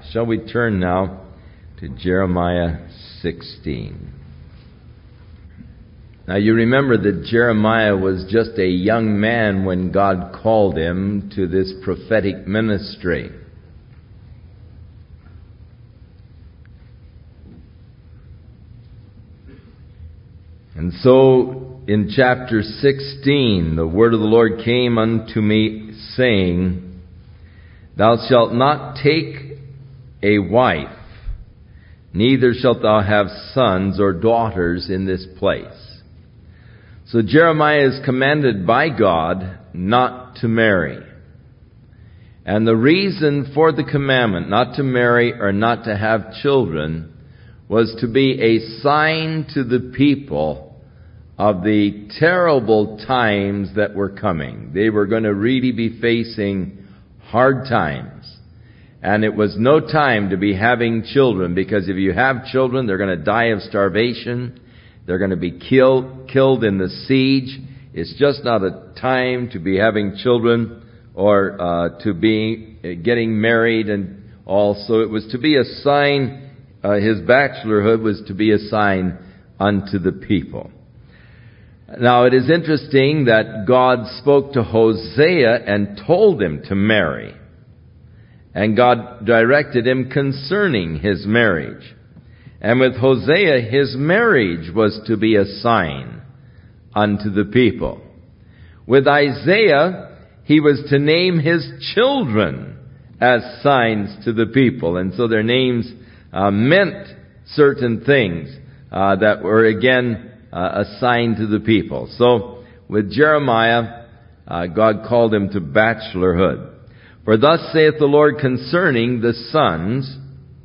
Shall we turn now to Jeremiah 16? Now you remember that Jeremiah was just a young man when God called him to this prophetic ministry. And so in chapter 16, the word of the Lord came unto me, saying, Thou shalt not take a wife, neither shalt thou have sons or daughters in this place. So Jeremiah is commanded by God not to marry. And the reason for the commandment not to marry or not to have children was to be a sign to the people of the terrible times that were coming. They were going to really be facing hard times. And it was no time to be having children, because if you have children, they're going to die of starvation. They're going to be killed in the siege. It's just not a time to be having children or to be getting married and all. So it was to be a sign, his bachelorhood was to be a sign unto the people. Now, it is interesting that God spoke to Hosea and told him to marry. And God directed him concerning his marriage. And with Hosea, his marriage was to be a sign unto the people. With Isaiah, he was to name his children as signs to the people. And so their names meant certain things that were, again, a sign to the people. So, with Jeremiah, God called him to bachelorhood. For thus saith the Lord concerning the sons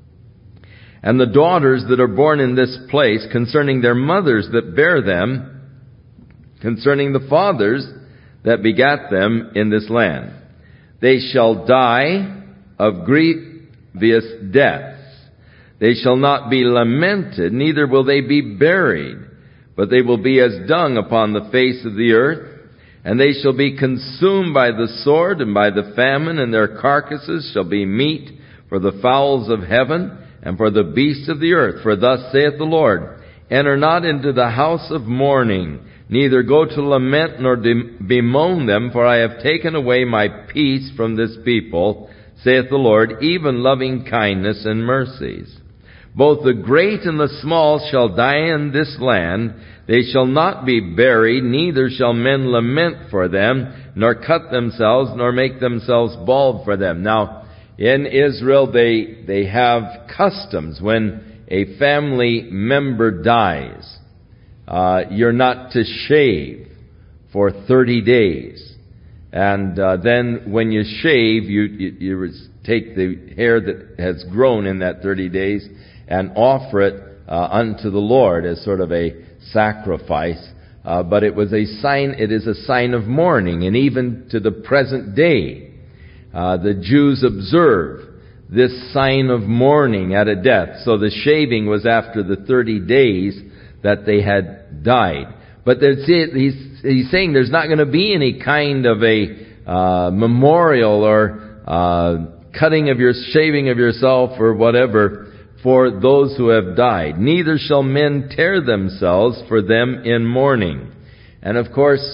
and the daughters that are born in this place, concerning their mothers that bear them, concerning the fathers that begat them in this land. They shall die of grievous deaths. They shall not be lamented, neither will they be buried. But they will be as dung upon the face of the earth, and they shall be consumed by the sword and by the famine, and their carcasses shall be meat for the fowls of heaven and for the beasts of the earth. For thus saith the Lord, Enter not into the house of mourning, neither go to lament nor bemoan them, for I have taken away my peace from this people, saith the Lord, even loving kindness and mercies. Both the great and the small shall die in this land. They shall not be buried, neither shall men lament for them, nor cut themselves, nor make themselves bald for them. Now, in Israel, they have customs. When a family member dies, you're not to shave for 30 days. And then when you shave, you take the hair that has grown in that 30 days and offer it unto the Lord as sort of a sacrifice. But it was a sign, it is a sign of mourning. And even to the present day, the Jews observe this sign of mourning at a death. So the shaving was after the 30 days that they had died. But he's saying there's not going to be any kind of a memorial or shaving of yourself or whatever for those who have died. Neither shall men tear themselves for them in mourning. And of course,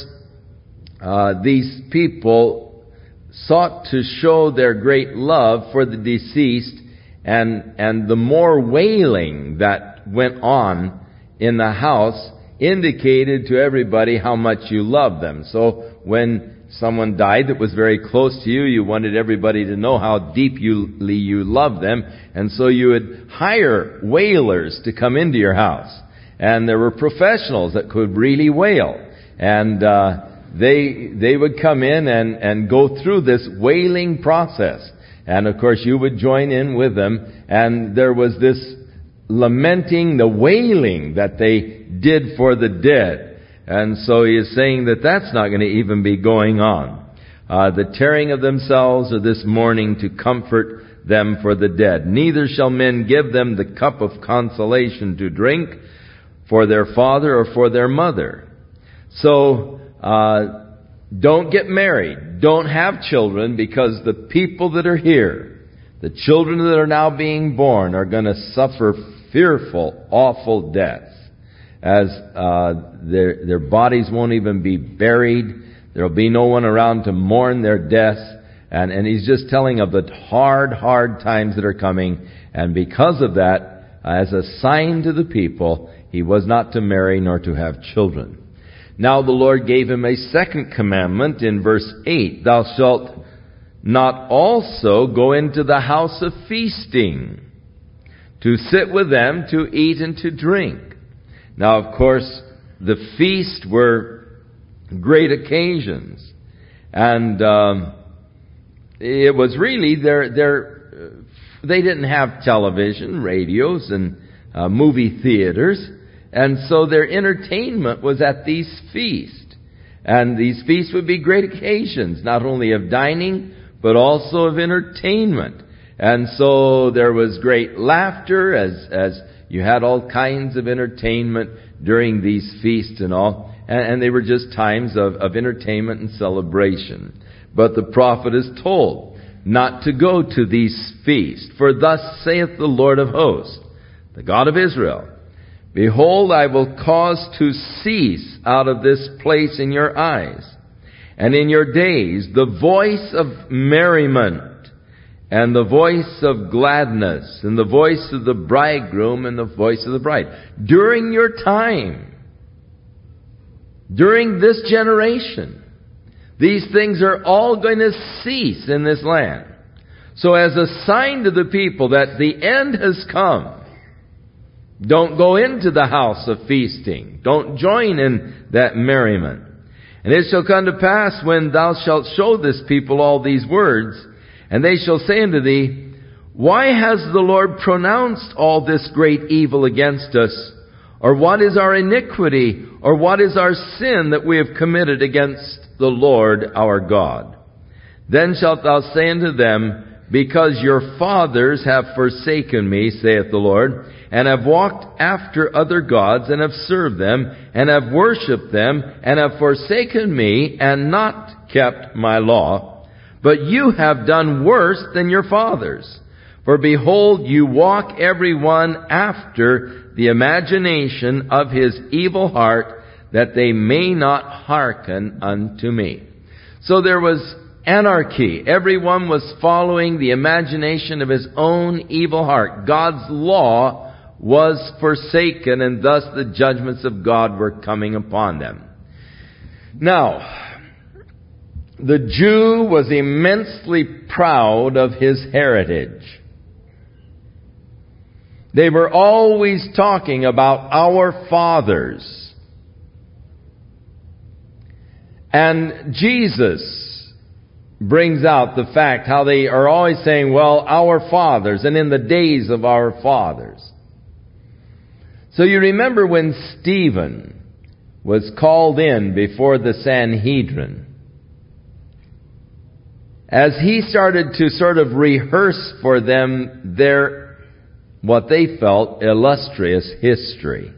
these people sought to show their great love for the deceased, and the more wailing that went on in the house indicated to everybody how much you loved them. So when someone died that was very close to you, you wanted everybody to know how deeply you loved them, and so you would hire wailers to come into your house. And there were professionals that could really wail, and they would come in and go through this wailing process. And of course you would join in with them, and there was this lamenting, the wailing that they did for the dead. And so he is saying that that's not going to even be going on. The tearing of themselves or this mourning to comfort them for the dead. Neither shall men give them the cup of consolation to drink for their father or for their mother. So, don't get married. Don't have children, because the people that are here, The children that are now being born are going to suffer fearful, awful deaths, as their bodies won't even be buried. There will be no one around to mourn their deaths. And he's just telling of the hard times that are coming. And because of that, as a sign to the people, he was not to marry nor to have children. Now the Lord gave him a second commandment in verse 8. Thou shalt not also go into the house of feasting, to sit with them, to eat and to drink. Now, of course, the feast were great occasions. And it was really they didn't have television, radios, and movie theaters. And so their entertainment was at these feasts. And these feasts would be great occasions, not only of dining, but also of entertainment. And so there was great laughter as you had all kinds of entertainment during these feasts and all. And they were just times of entertainment and celebration. But the prophet is told not to go to these feasts. For thus saith the Lord of hosts, the God of Israel, Behold, I will cause to cease out of this place in your eyes, and in your days, the voice of merriment, and the voice of gladness, and the voice of the bridegroom, and the voice of the bride. During your time, during this generation, these things are all going to cease in this land. So as a sign to the people that the end has come, don't go into the house of feasting. Don't join in that merriment. And it shall come to pass when thou shalt show this people all these words, and they shall say unto thee, Why has the Lord pronounced all this great evil against us? Or what is our iniquity? Or what is our sin that we have committed against the Lord our God? Then shalt thou say unto them, Because your fathers have forsaken me, saith the Lord, and have walked after other gods, and have served them, and have worshipped them, and have forsaken me, and not kept my law. But you have done worse than your fathers. For behold, you walk every one after the imagination of his evil heart, that they may not hearken unto me. So there was anarchy. Everyone was following the imagination of his own evil heart. God's law was forsaken, and thus the judgments of God were coming upon them. Now, the Jew was immensely proud of his heritage. They were always talking about our fathers. And Jesus brings out the fact how they are always saying, well, our fathers, and in the days of our fathers. So you remember when Stephen was called in before the Sanhedrin, as he started to sort of rehearse for them their, what they felt, illustrious history.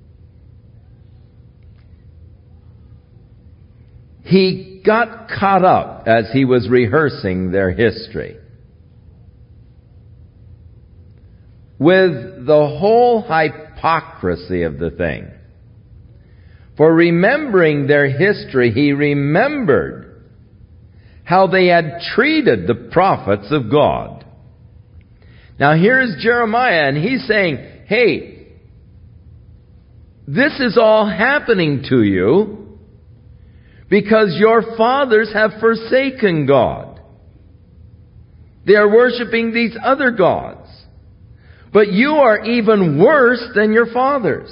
He got caught up as he was rehearsing their history with the whole hypocrisy of the thing. For remembering their history, he remembered how they had treated the prophets of God. Now here's Jeremiah, and he's saying, hey, this is all happening to you because your fathers have forsaken God. They are worshiping these other gods. But you are even worse than your fathers.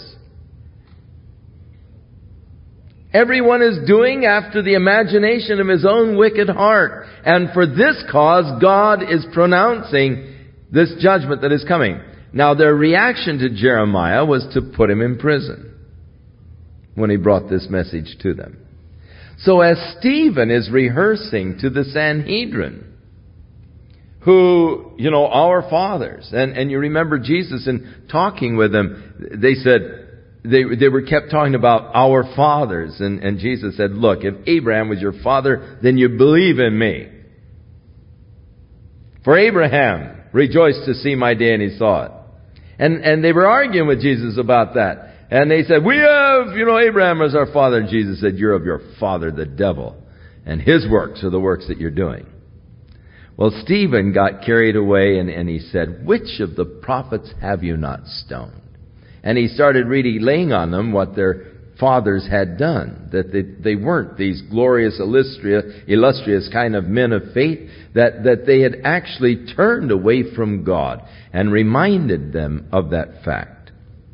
Everyone is doing after the imagination of his own wicked heart. And for this cause, God is pronouncing this judgment that is coming. Now, their reaction to Jeremiah was to put him in prison when he brought this message to them. So as Stephen is rehearsing to the Sanhedrin, who, our fathers, and you remember Jesus in talking with them, they said, they were kept talking about our fathers, and Jesus said, look, if Abraham was your father, then you believe in me. For Abraham rejoiced to see my day, and he saw it. And they were arguing with Jesus about that. And they said, we have, Abraham as our father. And Jesus said, you're of your father, the devil. And his works are the works that you're doing. Well, Stephen got carried away and he said, which of the prophets have you not stoned? And he started really laying on them what their fathers had done. That they weren't these glorious, illustrious kind of men of faith. That they had actually turned away from God, and reminded them of that fact.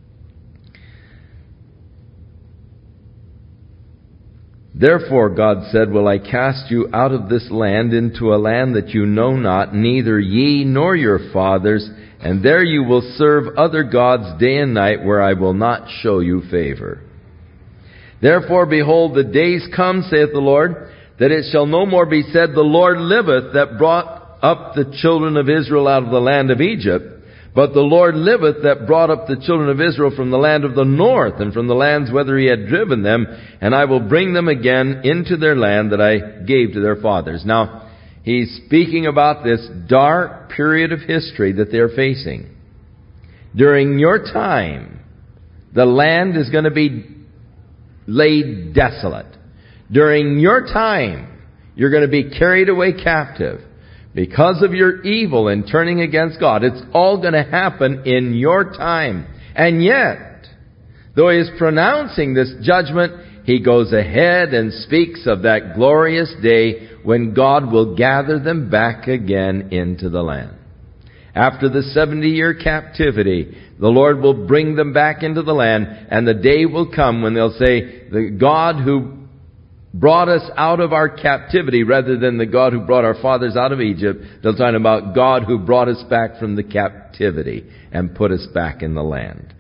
Therefore, God said, will I cast you out of this land into a land that you know not, neither ye nor your fathers, and there you will serve other gods day and night, where I will not show you favor. Therefore, behold, the days come, saith the Lord, that it shall no more be said, the Lord liveth, that brought up the children of Israel out of the land of Egypt. But the Lord liveth, that brought up the children of Israel from the land of the north, and from the lands whither he had driven them, and I will bring them again into their land that I gave to their fathers. Now, he's speaking about this dark period of history that they're facing. During your time, the land is going to be laid desolate. During your time, you're going to be carried away captive because of your evil and turning against God. It's all going to happen in your time. And yet, though he is pronouncing this judgment, he goes ahead and speaks of that glorious day when God will gather them back again into the land. After the 70-year captivity, the Lord will bring them back into the land, and the day will come when they'll say, the God who brought us out of our captivity, rather than the God who brought our fathers out of Egypt. They'll talk about God who brought us back from the captivity and put us back in the land.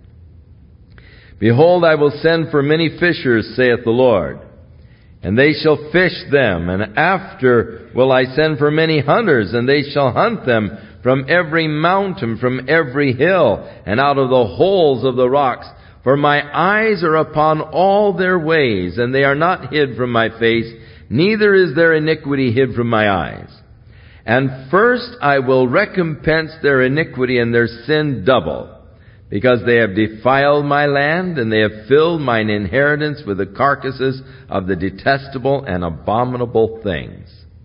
Behold, I will send for many fishers, saith the Lord, and they shall fish them. And after will I send for many hunters, and they shall hunt them from every mountain, from every hill, and out of the holes of the rocks. For my eyes are upon all their ways, and they are not hid from my face, neither is their iniquity hid from my eyes. And first I will recompense their iniquity and their sin double, because they have defiled my land, and they have filled mine inheritance with the carcasses of the detestable and abominable things.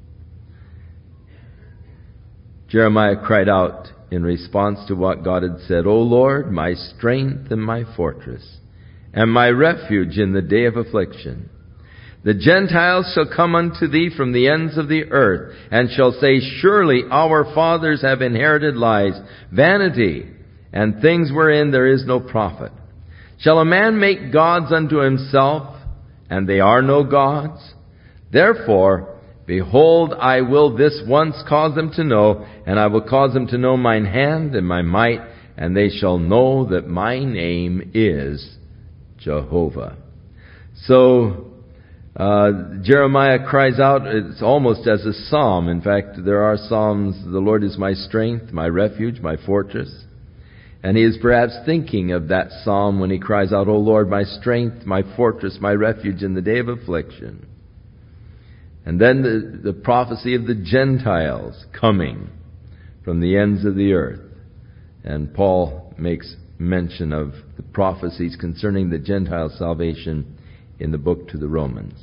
Jeremiah cried out in response to what God had said, O Lord, my strength and my fortress, and my refuge in the day of affliction. The Gentiles shall come unto thee from the ends of the earth, and shall say, surely our fathers have inherited lies, vanity, and things wherein there is no profit. Shall a man make gods unto himself, and they are no gods? Therefore, behold, I will this once cause them to know, and I will cause them to know mine hand and my might, and they shall know that my name is Jehovah. So, Jeremiah cries out, it's almost as a psalm. In fact, there are psalms, the Lord is my strength, my refuge, my fortress. And he is perhaps thinking of that psalm when he cries out, O Lord, my strength, my fortress, my refuge in the day of affliction. And then the prophecy of the Gentiles coming from the ends of the earth. And Paul makes mention of the prophecies concerning the Gentile salvation in the book to the Romans.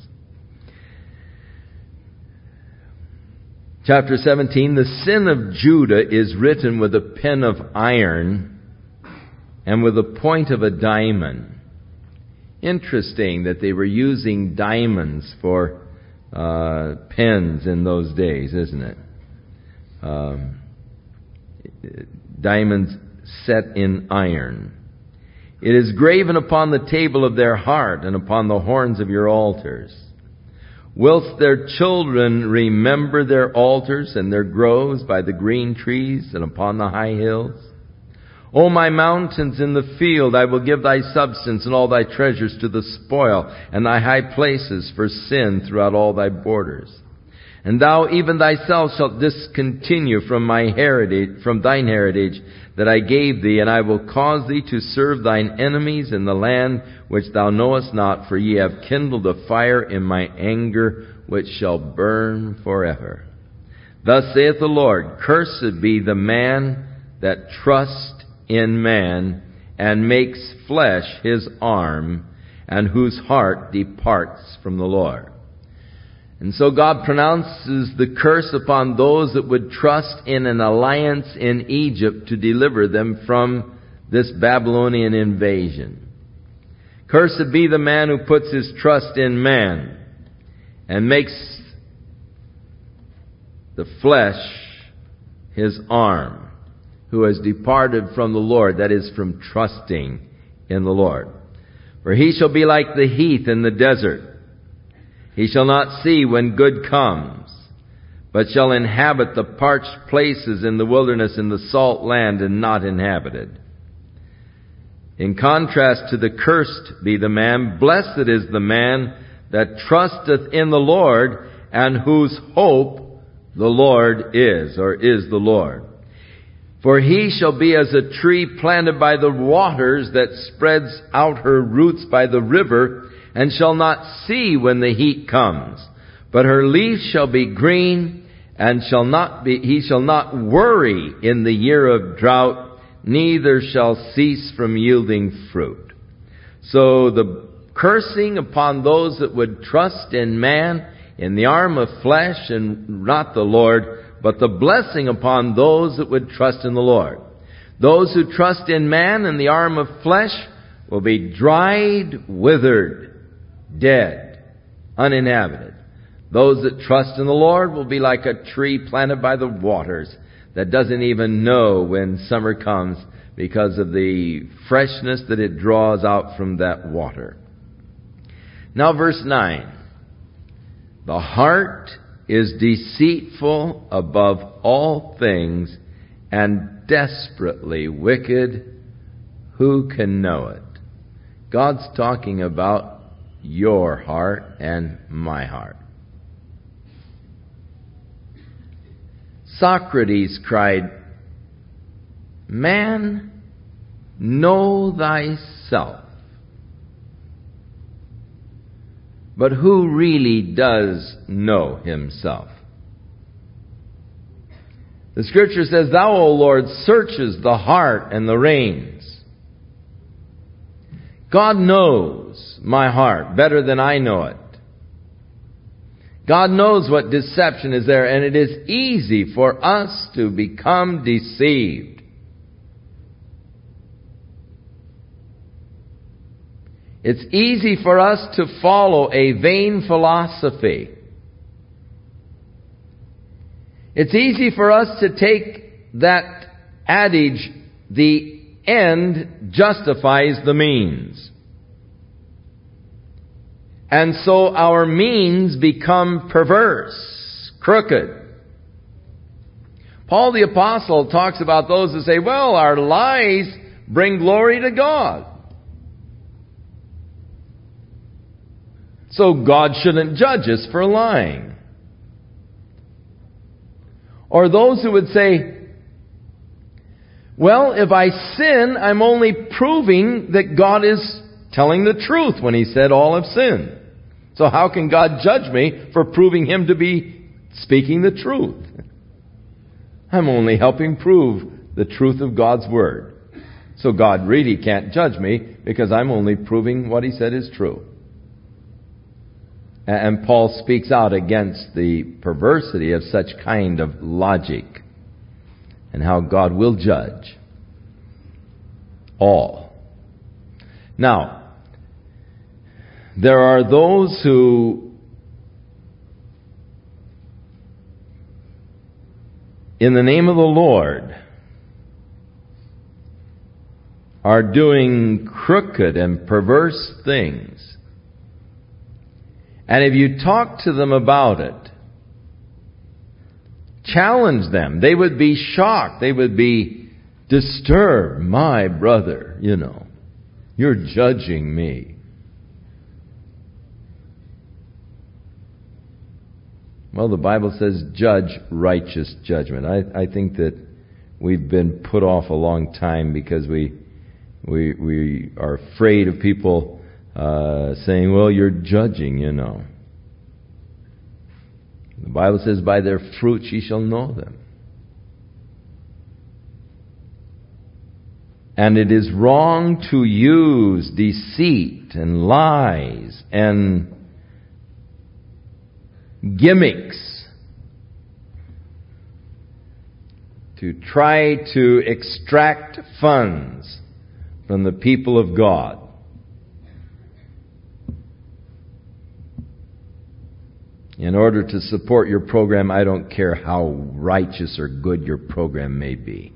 Chapter 17, the sin of Judah is written with a pen of iron and with the point of a diamond. Interesting that they were using diamonds for pens in those days, isn't it? Diamonds set in iron. It is graven upon the table of their heart and upon the horns of your altars. Whilst their children remember their altars and their groves by the green trees and upon the high hills. O my mountains in the field, I will give thy substance and all thy treasures to the spoil, and thy high places for sin throughout all thy borders. And thou even thyself shalt discontinue from thine heritage that I gave thee, and I will cause thee to serve thine enemies in the land which thou knowest not, for ye have kindled a fire in my anger which shall burn forever. Thus saith the Lord, Cursed be the man that trusts in man, and makes flesh his arm, and whose heart departs from the Lord. And so God pronounces the curse upon those that would trust in an alliance in Egypt to deliver them from this Babylonian invasion. Cursed be the man who puts his trust in man and makes the flesh his arm, who has departed from the Lord, that is, from trusting in the Lord. For he shall be like the heath in the desert. He shall not see when good comes, but shall inhabit the parched places in the wilderness, in the salt land, and not inhabited. In contrast to the cursed be the man, blessed is the man that trusteth in the Lord, and whose hope the Lord is, or is the Lord. For he shall be as a tree planted by the waters, that spreads out her roots by the river, and shall not see when the heat comes. But her leaf shall be green, and he shall not worry in the year of drought, neither shall cease from yielding fruit. So the cursing upon those that would trust in man, in the arm of flesh, and not the Lord, but the blessing upon those that would trust in the Lord. Those who trust in man and the arm of flesh will be dried, withered, dead, uninhabited. Those that trust in the Lord will be like a tree planted by the waters that doesn't even know when summer comes because of the freshness that it draws out from that water. Now verse 9. The heart is deceitful above all things and desperately wicked. Who can know it? God's talking about your heart and my heart. Socrates cried, Man, know thyself. But who really does know himself? The Scripture says, Thou, O Lord, searches the heart and the reins. God knows my heart better than I know it. God knows what deception is there, and it is easy for us to become deceived. It's easy for us to follow a vain philosophy. It's easy for us to take that adage, the end justifies the means. And so our means become perverse, crooked. Paul the Apostle talks about those who say, well, our lies bring glory to God. So God shouldn't judge us for lying. Or those who would say, well, if I sin, I'm only proving that God is telling the truth when He said all have sinned. So how can God judge me for proving Him to be speaking the truth? I'm only helping prove the truth of God's Word. So God really can't judge me because I'm only proving what He said is true. And Paul speaks out against the perversity of such kind of logic and how God will judge all. Now, there are those who, in the name of the Lord, are doing crooked and perverse things. And if you talk to them about it, challenge them, they would be shocked. They would be disturbed. My brother, you're judging me. Well, the Bible says judge righteous judgment. I think that we've been put off a long time because we are afraid of people saying, well, you're judging, The Bible says, by their fruits ye shall know them. And it is wrong to use deceit and lies and gimmicks to try to extract funds from the people of God. In order to support your program, I don't care how righteous or good your program may be.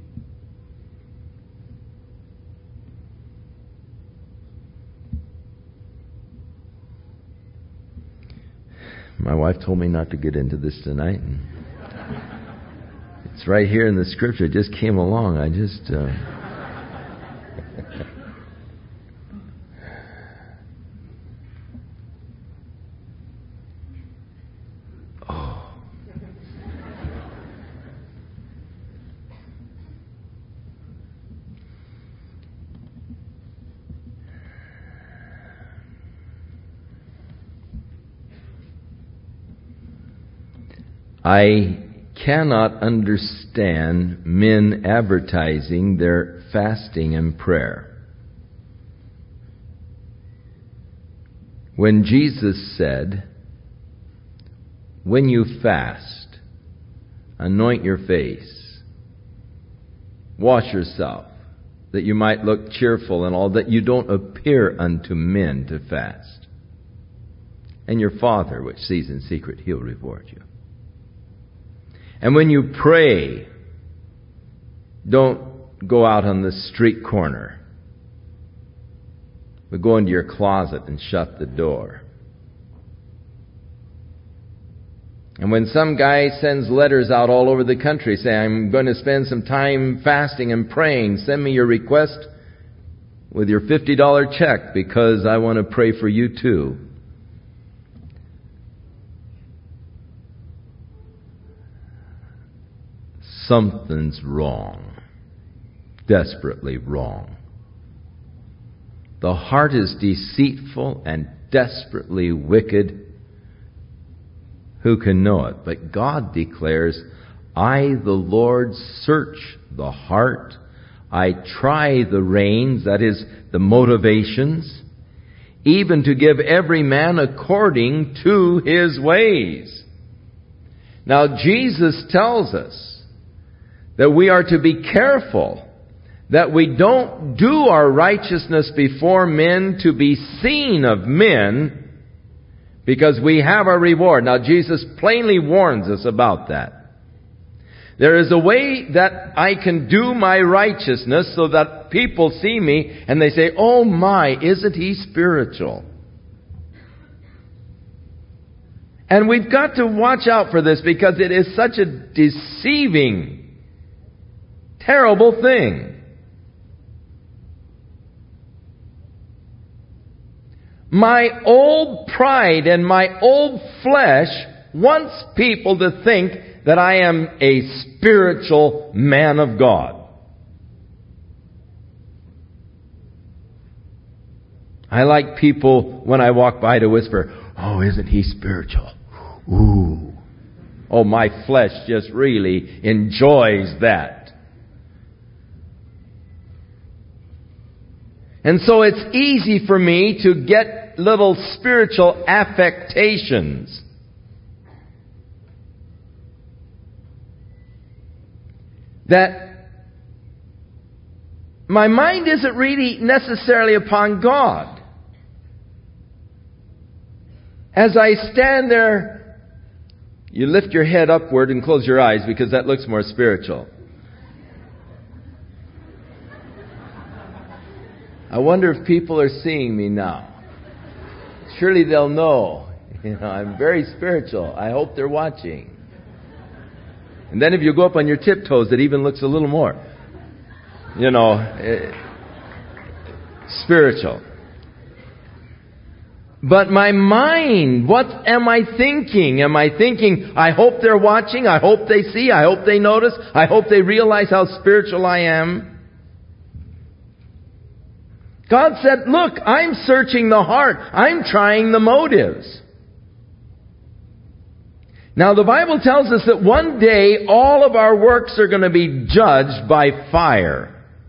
My wife told me not to get into this tonight. And it's right here in the Scripture. It just came along. I just... I cannot understand men advertising their fasting and prayer. When Jesus said, when you fast, anoint your face, wash yourself, that you might look cheerful and all, that you don't appear unto men to fast. And your Father, which sees in secret, He'll reward you. And when you pray, don't go out on the street corner, but go into your closet and shut the door. And when some guy sends letters out all over the country saying, I'm going to spend some time fasting and praying, send me your request with your $50 check because I want to pray for you too. Something's wrong. Desperately wrong. The heart is deceitful and desperately wicked. Who can know it? But God declares, I, the Lord, search the heart. I try the reins, that is, the motivations, even to give every man according to his ways. Now, Jesus tells us that we are to be careful that we don't do our righteousness before men to be seen of men, because we have a reward. Now, Jesus plainly warns us about that. There is a way that I can do my righteousness so that people see me and they say, oh my, isn't he spiritual? And we've got to watch out for this because it is such a deceiving, terrible thing. My old pride and my old flesh wants people to think that I am a spiritual man of God. I like people, when I walk by, to whisper, oh, isn't he spiritual? Ooh. Oh, my flesh just really enjoys that. And so it's easy for me to get little spiritual affectations. That my mind isn't really necessarily upon God. As I stand there, you lift your head upward and close your eyes because that looks more spiritual. I wonder if people are seeing me now. Surely they'll know. I'm very spiritual. I hope they're watching. And then if you go up on your tiptoes, it even looks a little more, spiritual. But my mind, what am I thinking? Am I thinking, I hope they're watching, I hope they see, I hope they notice, I hope they realize how spiritual I am? God said, look, I'm searching the heart. I'm trying the motives. Now the Bible tells us that one day all of our works are going to be judged by fire.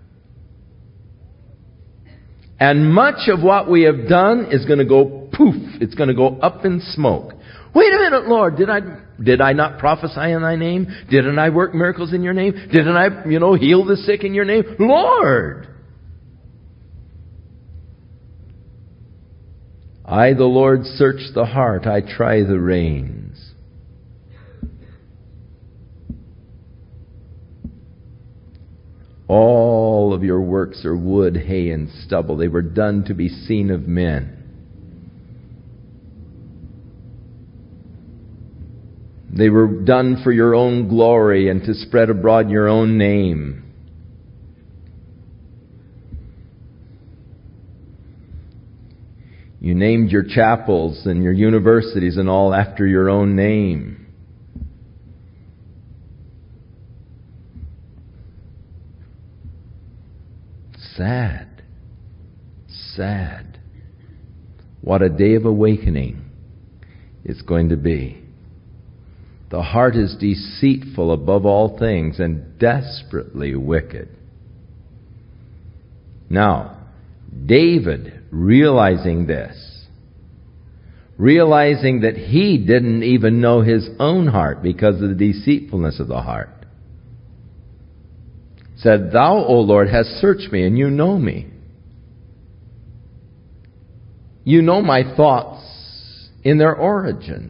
And much of what we have done is going to go poof. It's going to go up in smoke. Wait a minute, Lord. Did I not prophesy in thy name? Didn't I work miracles in your name? Didn't I, heal the sick in your name? Lord! I, the Lord, search the heart. I try the reins. All of your works are wood, hay, and stubble. They were done to be seen of men. They were done for your own glory and to spread abroad your own name. You named your chapels and your universities and all after your own name. Sad. Sad. What a day of awakening it's going to be. The heart is deceitful above all things and desperately wicked. Now, David, realizing this, realizing that he didn't even know his own heart because of the deceitfulness of the heart, said, Thou, O Lord, hast searched me, and you know me. You know my thoughts in their origins.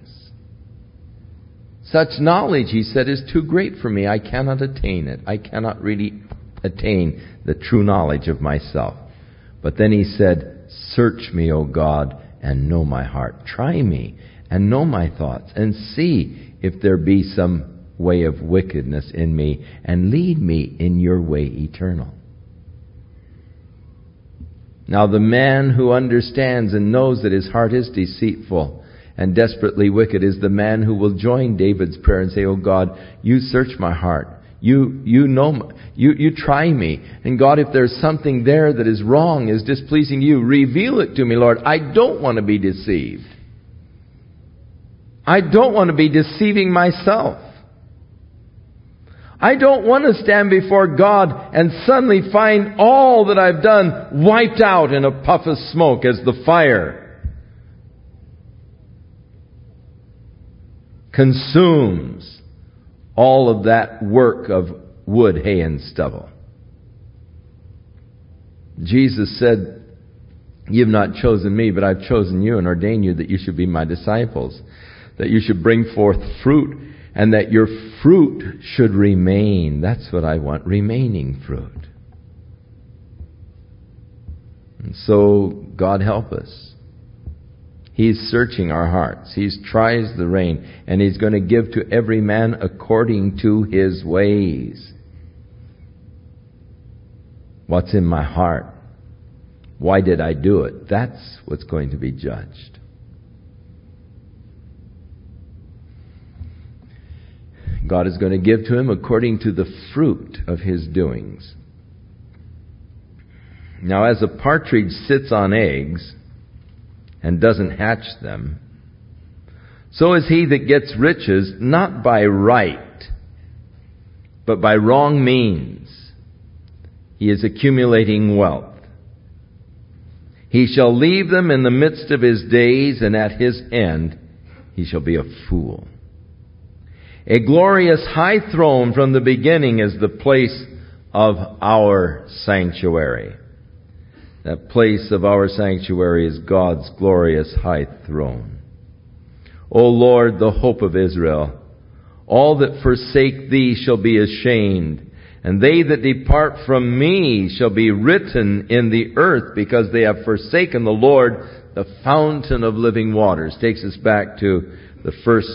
Such knowledge, he said, is too great for me. I cannot attain it. I cannot really attain the true knowledge of myself. But then he said, Search me, O God, and know my heart. Try me and know my thoughts, and see if there be some way of wickedness in me, and lead me in your way eternal. Now the man who understands and knows that his heart is deceitful and desperately wicked is the man who will join David's prayer and say, Oh God, you search my heart. You know, you try me. And God, if there's something there that is wrong, is displeasing to you, reveal it to me, Lord. I don't want to be deceived. I don't want to be deceiving myself. I don't want to stand before God and suddenly find all that I've done wiped out in a puff of smoke as the fire consumes all of that work of wood, hay, and stubble. Jesus said, You've not chosen me, but I've chosen you and ordained you that you should be my disciples, that you should bring forth fruit, and that your fruit should remain. That's what I want, remaining fruit. And so, God help us. He's searching our hearts. He tries the rein, and He's going to give to every man according to his ways. What's in my heart? Why did I do it? That's what's going to be judged. God is going to give to him according to the fruit of his doings. Now, as a partridge sits on eggs and doesn't hatch them, so is he that gets riches not by right, but by wrong means. He is accumulating wealth. He shall leave them in the midst of his days, and at his end he shall be a fool. A glorious high throne from the beginning is the place of our sanctuary. That place of our sanctuary is God's glorious high throne. O Lord, the hope of Israel, all that forsake thee shall be ashamed, and they that depart from me shall be written in the earth, because they have forsaken the Lord, the fountain of living waters. Takes us back to the first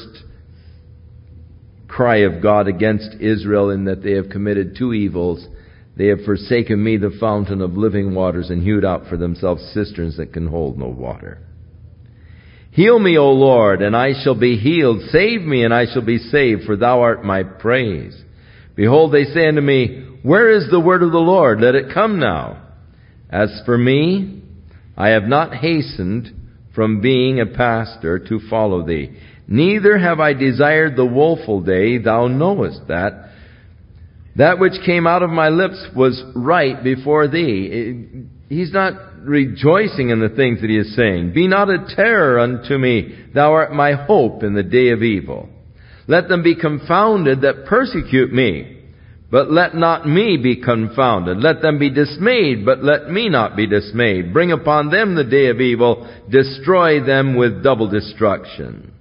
cry of God against Israel, in that they have committed two evils. They have forsaken me, the fountain of living waters, and hewed out for themselves cisterns that can hold no water. Heal me, O Lord, and I shall be healed. Save me, and I shall be saved, for thou art my praise. Behold, they say unto me, Where is the word of the Lord? Let it come now. As for me, I have not hastened from being a pastor to follow thee. neither have I desired the woeful day, thou knowest that. That which came out of my lips was right before thee. He's not rejoicing in the things that he is saying. Be not a terror unto me, thou art my hope in the day of evil. Let them be confounded that persecute me, but let not me be confounded. Let them be dismayed, but let me not be dismayed. Bring upon them the day of evil, destroy them with double destruction.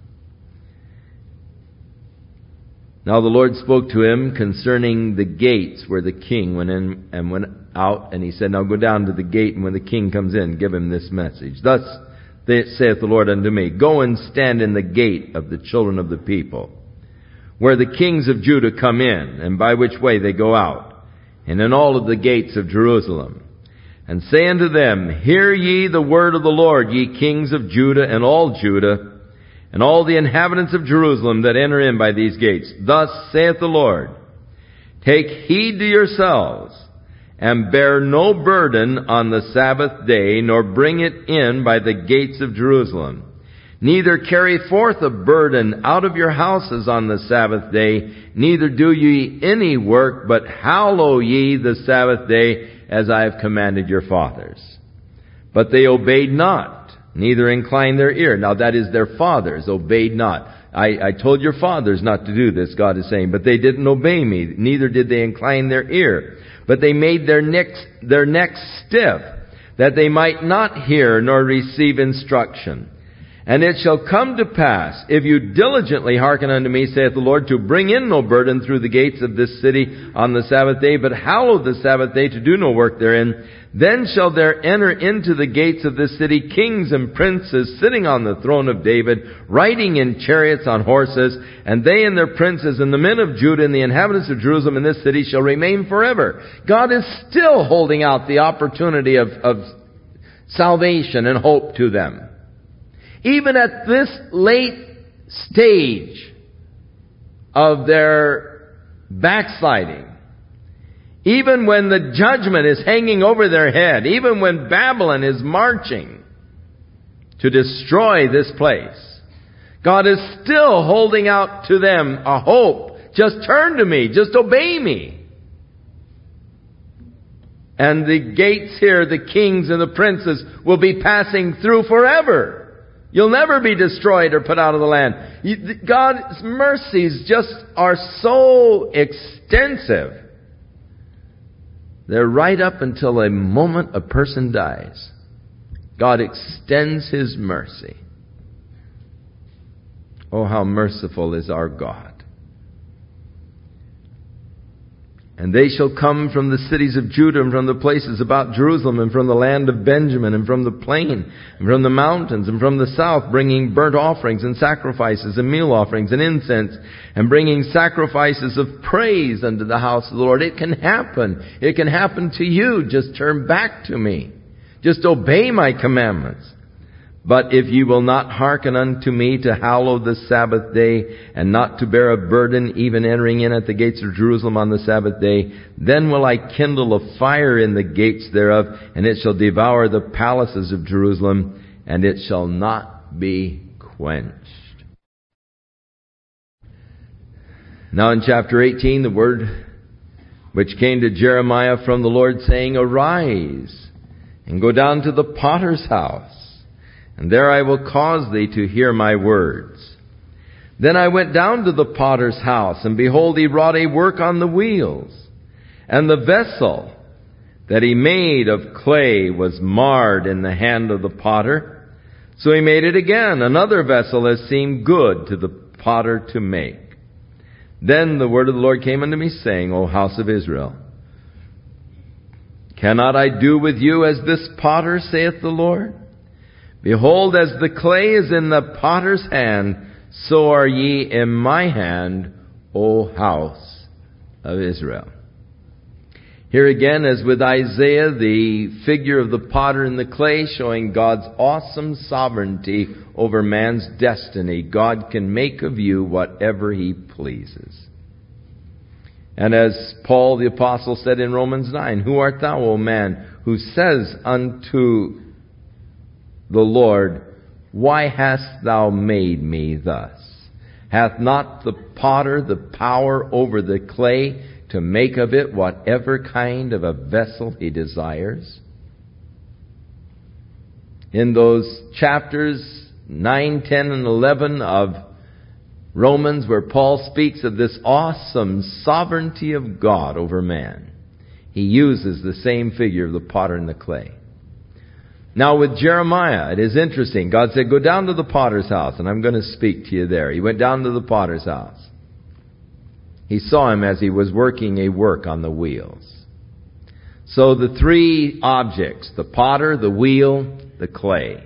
Now the Lord spoke to him concerning the gates where the king went in and went out, and he said, now go down to the gate, and when the king comes in, give him this message. Thus saith the Lord unto me, go and stand in the gate of the children of the people, where the kings of Judah come in, and by which way they go out, and in all of the gates of Jerusalem. And say unto them, hear ye the word of the Lord, ye kings of Judah, and all the inhabitants of Jerusalem that enter in by these gates. Thus saith the Lord, take heed to yourselves, and bear no burden on the Sabbath day, nor bring it in by the gates of Jerusalem. Neither carry forth a burden out of your houses on the Sabbath day, neither do ye any work, but hallow ye the Sabbath day, as I have commanded your fathers. But they obeyed not, neither inclined their ear. Now that is, their fathers obeyed not. I told your fathers not to do this, God is saying, but they didn't obey me, neither did they incline their ear. But they made their necks stiff, that they might not hear nor receive instruction. And it shall come to pass, if you diligently hearken unto me, saith the Lord, to bring in no burden through the gates of this city on the Sabbath day, but hallow the Sabbath day to do no work therein, then shall there enter into the gates of this city kings and princes sitting on the throne of David, riding in chariots on horses, and they and their princes and the men of Judah and the inhabitants of Jerusalem in this city shall remain forever. God is still holding out the opportunity of salvation and hope to them. Even at this late stage of their backsliding, even when the judgment is hanging over their head, even when Babylon is marching to destroy this place, God is still holding out to them a hope. Just turn to me. Just obey me. And the gates here, the kings and the princes, will be passing through forever. You'll never be destroyed or put out of the land. God's mercies just are so extensive. They're right up until the moment a person dies. God extends His mercy. Oh, how merciful is our God. And they shall come from the cities of Judah and from the places about Jerusalem and from the land of Benjamin and from the plain and from the mountains and from the south, bringing burnt offerings and sacrifices and meal offerings and incense and bringing sacrifices of praise unto the house of the Lord. It can happen. It can happen to you. Just turn back to me. Just obey my commandments. But if ye will not hearken unto me to hallow the Sabbath day, and not to bear a burden, even entering in at the gates of Jerusalem on the Sabbath day, then will I kindle a fire in the gates thereof, and it shall devour the palaces of Jerusalem, and it shall not be quenched. Now in chapter 18, the word which came to Jeremiah from the Lord, saying, Arise, and go down to the potter's house, and there I will cause thee to hear my words. Then I went down to the potter's house, and behold, he wrought a work on the wheels. And the vessel that he made of clay was marred in the hand of the potter. So he made it again, another vessel as seemed good to the potter to make. Then the word of the Lord came unto me, saying, O house of Israel, cannot I do with you as this potter, saith the Lord? Behold, as the clay is in the potter's hand, so are ye in my hand, O house of Israel. Here again, as with Isaiah, the figure of the potter in the clay, showing God's awesome sovereignty over man's destiny. God can make of you whatever He pleases. And as Paul the apostle said in Romans 9, Who art thou, O man, who says unto the Lord, Why hast thou made me thus? Hath not the potter the power over the clay to make of it whatever kind of a vessel he desires? In those chapters 9, 10, and 11 of Romans, where Paul speaks of this awesome sovereignty of God over man, he uses the same figure of the potter and the clay. Now with Jeremiah, it is interesting. God said, go down to the potter's house, and I'm going to speak to you there. He went down to the potter's house. He saw him as he was working a work on the wheels. So the three objects, the potter, the wheel, the clay,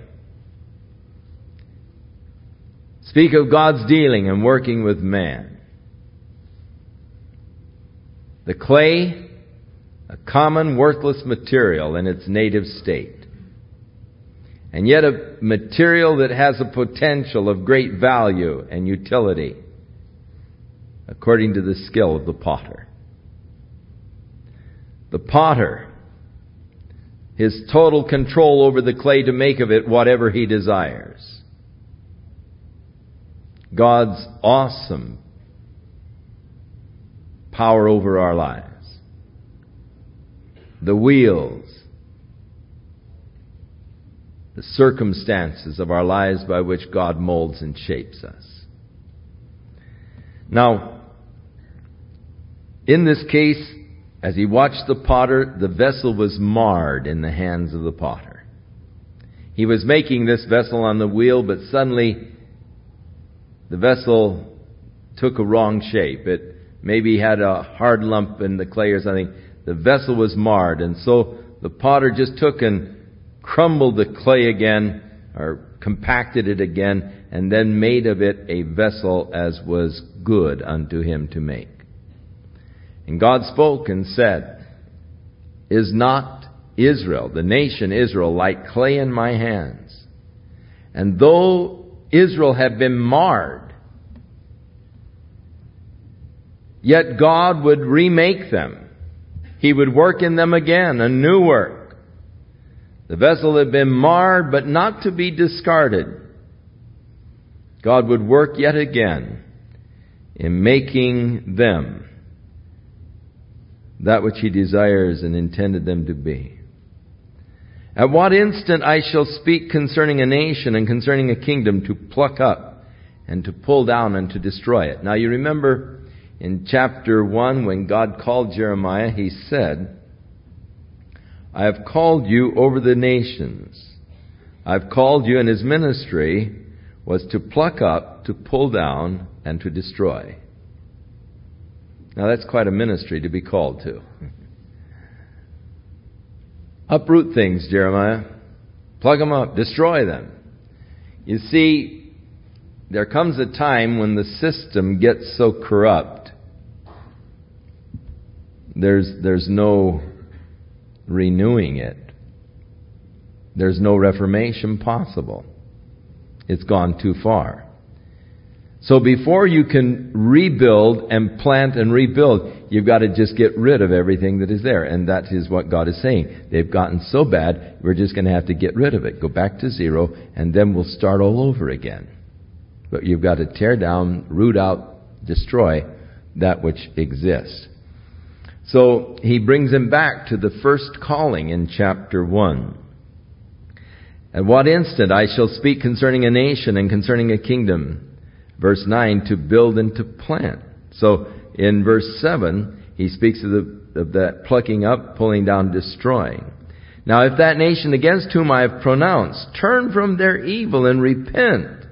speak of God's dealing and working with man. The clay, a common worthless material in its native state, and yet a material that has a potential of great value and utility, according to the skill of the potter. The potter, his total control over the clay to make of it whatever he desires. God's awesome power over our lives. The wheels, the circumstances of our lives by which God molds and shapes us. Now, in this case, as he watched the potter, the vessel was marred in the hands of the potter. He was making this vessel on the wheel, but suddenly the vessel took a wrong shape. It maybe had a hard lump in the clay or something. The vessel was marred, and so the potter just took and crumbled the clay again, or compacted it again, and then made of it a vessel as was good unto him to make. And God spoke and said, is not Israel, the nation Israel, like clay in my hands? And though Israel had been marred, yet God would remake them. He would work in them again, a new work. The vessel had been marred, but not to be discarded. God would work yet again in making them that which He desires and intended them to be. At what instant I shall speak concerning a nation and concerning a kingdom to pluck up and to pull down and to destroy it. Now you remember in chapter 1 when God called Jeremiah, He said, I have called you over the nations. I've called you, and his ministry was to pluck up, to pull down, and to destroy. Now that's quite a ministry to be called to. Uproot things, Jeremiah. Plug them up. Destroy them. You see, there comes a time when the system gets so corrupt, there's no renewing it. There's no reformation possible. It's gone too far. So before you can rebuild and plant and rebuild, you've got to just get rid of everything that is there. And that is what God is saying. They've gotten so bad, we're just going to have to get rid of it. Go back to zero, and then we'll start all over again. But you've got to tear down, root out, destroy that which exists. So he brings him back to the first calling in chapter 1. At what instant I shall speak concerning a nation and concerning a kingdom. Verse 9, to build and to plant. So in verse 7, he speaks of that plucking up, pulling down, destroying. Now if that nation against whom I have pronounced turn from their evil and repent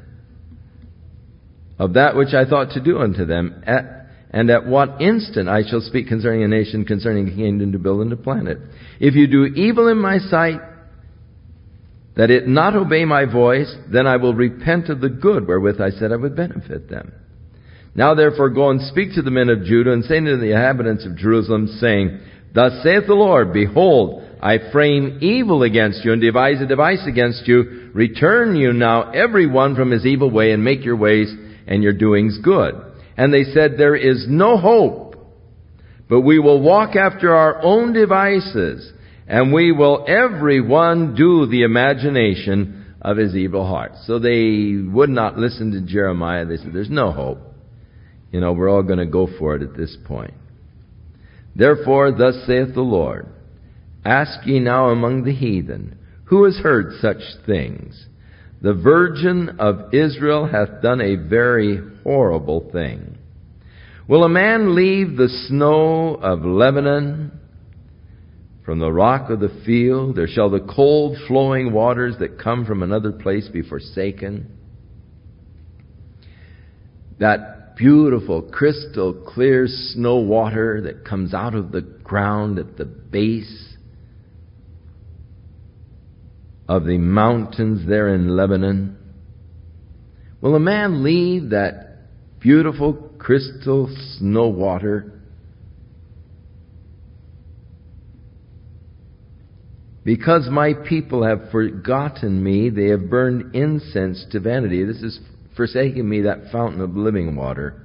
of that which I thought to do unto them, and at what instant I shall speak concerning a nation, concerning a kingdom, to build and to plant it. If you do evil in my sight, that it not obey my voice, then I will repent of the good wherewith I said I would benefit them. Now therefore go and speak to the men of Judah, and say to the inhabitants of Jerusalem, saying, Thus saith the Lord, Behold, I frame evil against you, and devise a device against you. Return you now every one from his evil way, and make your ways and your doings good. And they said, There is no hope, but we will walk after our own devices, and we will every one do the imagination of his evil heart. So they would not listen to Jeremiah. They said, there's no hope. We're all going to go for it at this point. Therefore, thus saith the Lord, ask ye now among the heathen, who has heard such things? The Virgin of Israel hath done a very horrible thing. Will a man leave the snow of Lebanon from the rock of the field? Or shall the cold flowing waters that come from another place be forsaken? That beautiful, crystal clear snow water that comes out of the ground at the base of the mountains there in Lebanon. Will a man leave that beautiful crystal snow water because my people have forgotten me? They have burned incense to vanity. This is forsaking me, that fountain of living water.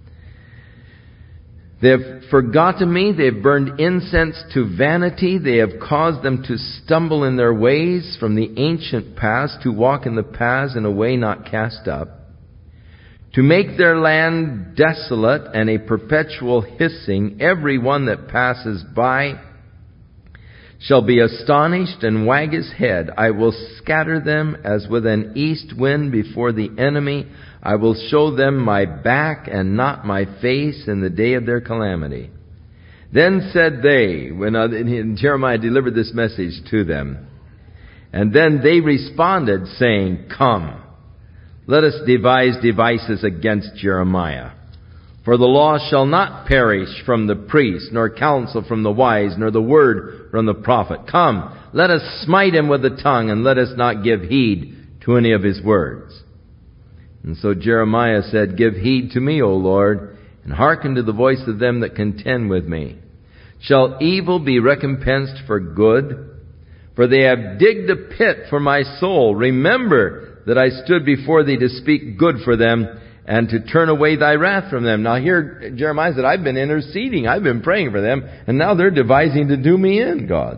They have forgotten me. They have burned incense to vanity. They have caused them to stumble in their ways from the ancient paths, to walk in the paths in a way not cast up, to make their land desolate and a perpetual hissing. Every one that passes by shall be astonished and wag his head. I will scatter them as with an east wind before the enemy. I will show them my back and not my face in the day of their calamity. Then said they, when Jeremiah delivered this message to them, and then they responded, saying, come, let us devise devices against Jeremiah. For the law shall not perish from the priest, nor counsel from the wise, nor the word from the prophet. Come, let us smite him with the tongue, and let us not give heed to any of his words. And so Jeremiah said, give heed to me, O Lord, and hearken to the voice of them that contend with me. Shall evil be recompensed for good? For they have digged a pit for my soul. Remember that I stood before thee to speak good for them, and to turn away thy wrath from them. Now here Jeremiah said, I've been interceding, I've been praying for them, and now they're devising to do me in, God.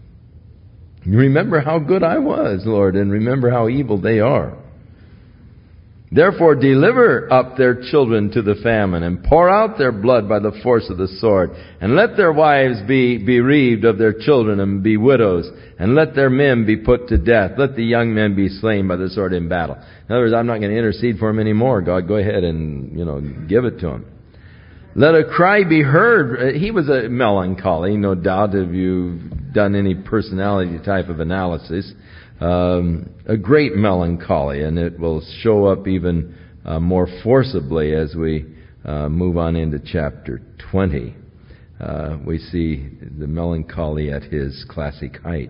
Remember how good I was, Lord, and remember how evil they are. Therefore deliver up their children to the famine, and pour out their blood by the force of the sword, and let their wives be bereaved of their children and be widows, and let their men be put to death. Let the young men be slain by the sword in battle. In other words, I'm not going to intercede for them anymore. God, go ahead and, give it to them. Let a cry be heard. He was a melancholy, no doubt, if you've done any personality type of analysis. A great melancholy, and it will show up even more forcibly as we move on into chapter 20. We see the melancholy at his classic height.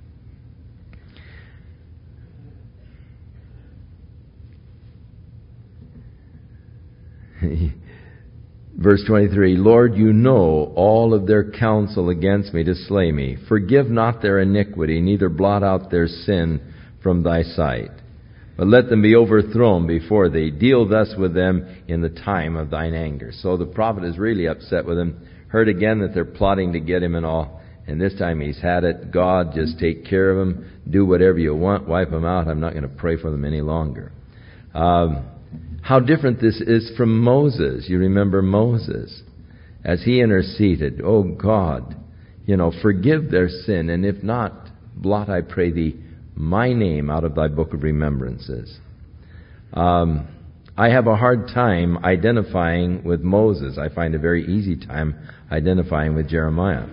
Verse 23, Lord, you know all of their counsel against me to slay me. Forgive not their iniquity, neither blot out their sin from thy sight. But let them be overthrown before thee. Deal thus with them in the time of thine anger. So the prophet is really upset with him. Heard again that they're plotting to get him and all. And this time he's had it. God, just take care of them. Do whatever you want. Wipe them out. I'm not going to pray for them any longer. How different this is from Moses. You remember Moses as he interceded. Oh God, forgive their sin, and if not, blot, I pray thee, my name out of thy book of remembrances. I have a hard time identifying with Moses. I find a very easy time identifying with Jeremiah.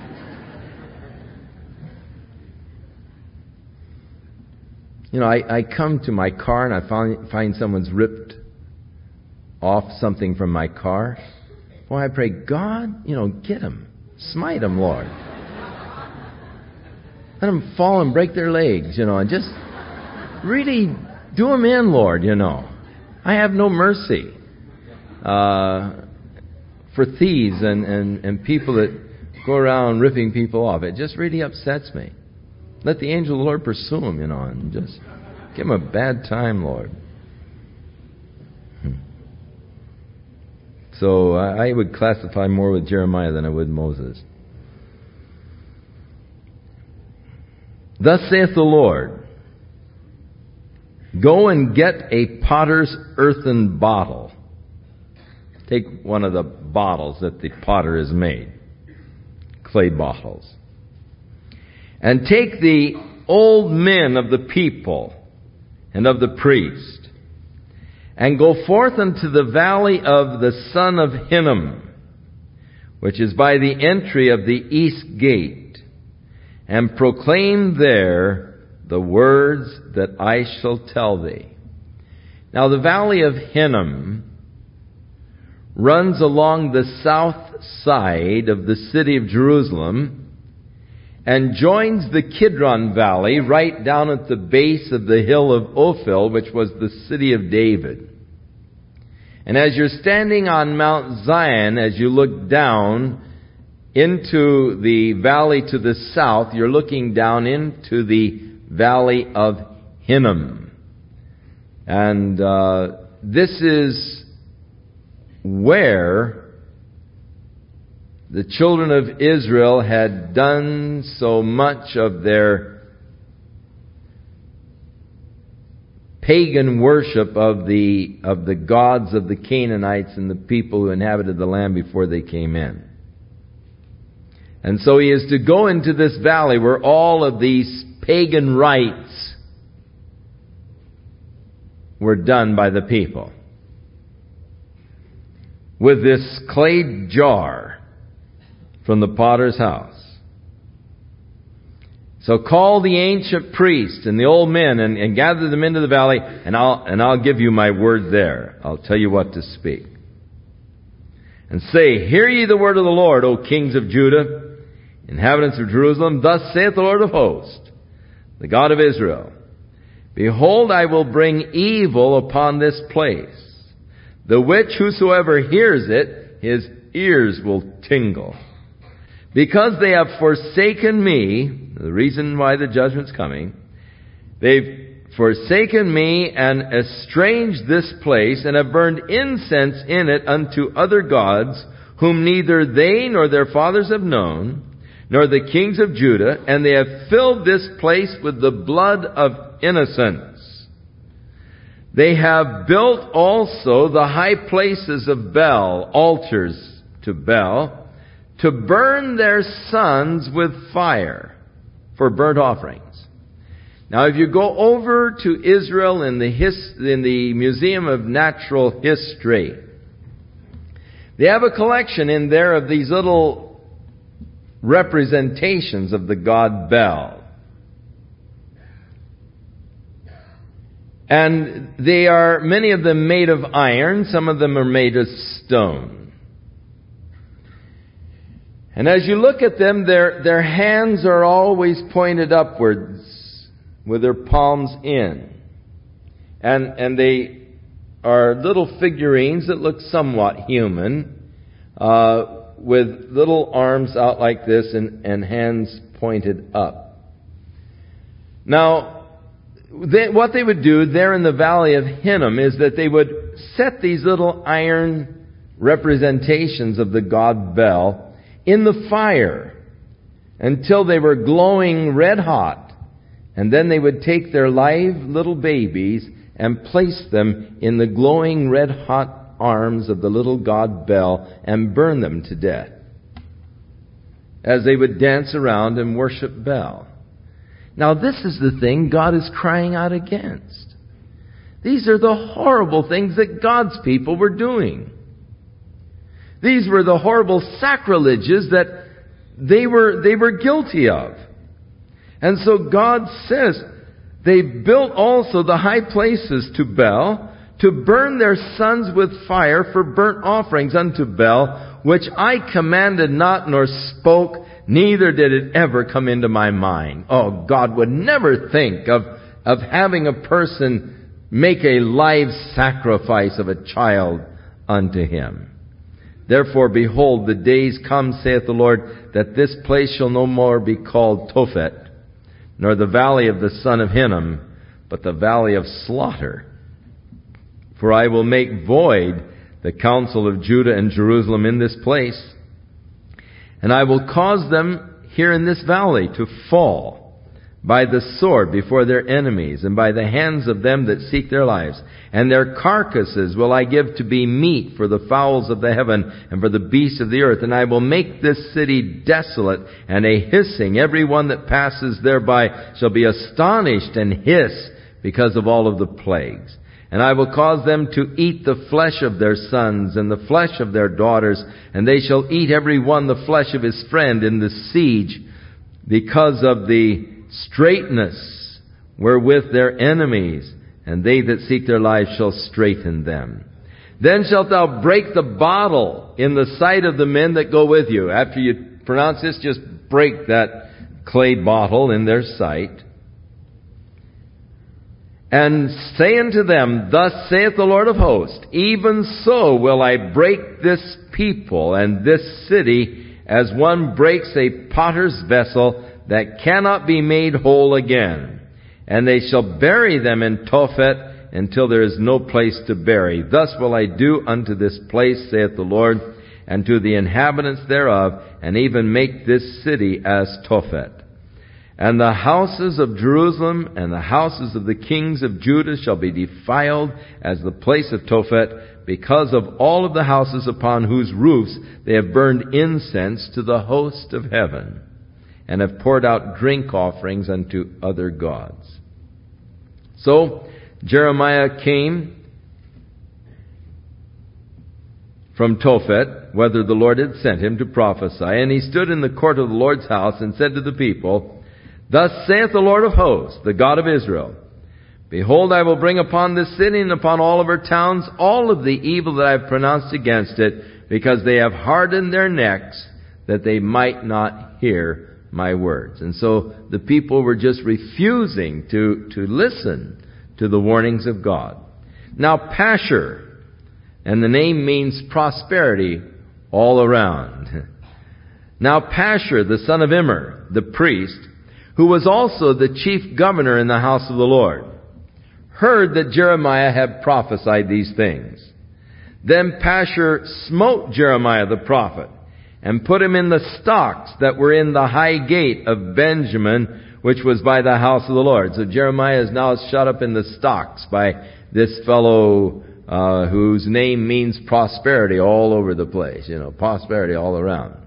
I come to my car and I find someone's ripped off something from my car. Boy, I pray, God, get them. Smite them, Lord. Let them fall and break their legs, and just really do them in, Lord, I have no mercy for thieves and people that go around ripping people off. It just really upsets me. Let the angel of the Lord pursue them, and just give them a bad time, Lord. So I would classify more with Jeremiah than I would Moses. Thus saith the Lord, Go and get a potter's earthen bottle. Take one of the bottles that the potter has made. Clay bottles. And take the old men of the people and of the priest, and go forth unto the valley of the son of Hinnom, which is by the entry of the east gate, and proclaim there the words that I shall tell thee. Now the valley of Hinnom runs along the south side of the city of Jerusalem and joins the Kidron Valley right down at the base of the hill of Ophel, which was the city of David. And as you're standing on Mount Zion, as you look down into the valley to the south, you're looking down into the valley of Hinnom. And this is where the children of Israel had done so much of their pagan worship of the gods of the Canaanites and the people who inhabited the land before they came in. And so he is to go into this valley where all of these pagan rites were done by the people, with this clay jar from the potter's house. So call the ancient priests and the old men and gather them into the valley, and I'll give you my word there. I'll tell you what to speak. And say, Hear ye the word of the Lord, O kings of Judah, inhabitants of Jerusalem. Thus saith the Lord of hosts, the God of Israel. Behold, I will bring evil upon this place, the which whosoever hears it, his ears will tingle. Because they have forsaken me, the reason why the judgment's coming, they've forsaken me and estranged this place, and have burned incense in it unto other gods, whom neither they nor their fathers have known, nor the kings of Judah, and they have filled this place with the blood of innocents. They have built also the high places of Baal, altars to Baal, to burn their sons with fire for burnt offerings. Now, if you go over to Israel in the Museum of Natural History, they have a collection in there of these little representations of the god Baal. And they are, many of them made of iron, some of them are made of stone. And as you look at them, their hands are always pointed upwards with their palms in. And they are little figurines that look somewhat human, with little arms out like this and hands pointed up. Now, what they would do there in the valley of Hinnom is that they would set these little iron representations of the god Baal in the fire until they were glowing red hot. And then they would take their live little babies and place them in the glowing red hot arms of the little god Baal and burn them to death as they would dance around and worship Baal. Now this is the thing God is crying out against. These are the horrible things that God's people were doing. These were the horrible sacrileges that they were guilty of. And so God says, they built also the high places to Baal, to burn their sons with fire for burnt offerings unto Baal, which I commanded not nor spoke, neither did it ever come into my mind. Oh, God would never think of having a person make a live sacrifice of a child unto him. Therefore, behold, the days come, saith the Lord, that this place shall no more be called Tophet, nor the valley of the son of Hinnom, but the valley of slaughter. For I will make void the counsel of Judah and Jerusalem in this place, and I will cause them here in this valley to fall by the sword before their enemies, and by the hands of them that seek their lives. And their carcasses will I give to be meat for the fowls of the heaven, and for the beasts of the earth. And I will make this city desolate, and a hissing. Every one that passes thereby shall be astonished and hiss, because of all of the plagues. And I will cause them to eat the flesh of their sons, and the flesh of their daughters, and they shall eat every one the flesh of his friend in the siege, because of the straightness wherewith their enemies, and they that seek their lives shall straiten them. Then shalt thou break the bottle in the sight of the men that go with you. After you pronounce this, just break that clay bottle in their sight. And say unto them, Thus saith the Lord of hosts, Even so will I break this people and this city, as one breaks a potter's vessel that cannot be made whole again. And they shall bury them in Tophet until there is no place to bury. Thus will I do unto this place, saith the Lord, and to the inhabitants thereof, and even make this city as Tophet. And the houses of Jerusalem and the houses of the kings of Judah shall be defiled as the place of Tophet, because of all of the houses upon whose roofs they have burned incense to the host of heaven, and have poured out drink offerings unto other gods. So Jeremiah came from Tophet, whither the Lord had sent him to prophesy, and he stood in the court of the Lord's house and said to the people, Thus saith the Lord of hosts, the God of Israel, Behold, I will bring upon this city and upon all of her towns all of the evil that I have pronounced against it, because they have hardened their necks, that they might not hear my words. And so the people were just refusing to listen to the warnings of God. Now Pashur, and the name means prosperity all around. Now Pashur, the son of Immer, the priest, who was also the chief governor in the house of the Lord, heard that Jeremiah had prophesied these things. Then Pashur smote Jeremiah the prophet, and put him in the stocks that were in the high gate of Benjamin, which was by the house of the Lord. So Jeremiah is now shut up in the stocks by this fellow whose name means prosperity all over the place. Prosperity all around.